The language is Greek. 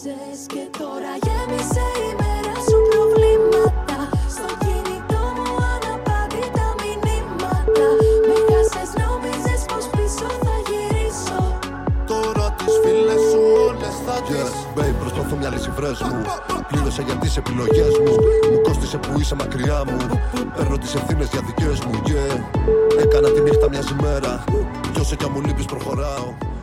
νόμιζες και τώρα γέμισε η μέρα σου προβλήματα. Στο κινητό μου αναπάντητα μηνύματα. Με χάσες, νόμιζες πως πίσω θα γυρίσω. Τώρα τις φίλες σου όλες θα τις babe, προσπαθώ μια λύση βρες μου. Πλήρωσε για τις επιλογές μου. Μου κόστισε που είσαι μακριά μου. Παίρνω τις ευθύνες για δικές μου, yeah. Έκανα τη νύχτα μιας ημέρα. Κι όσο κι αν μου λείπεις προχωράω.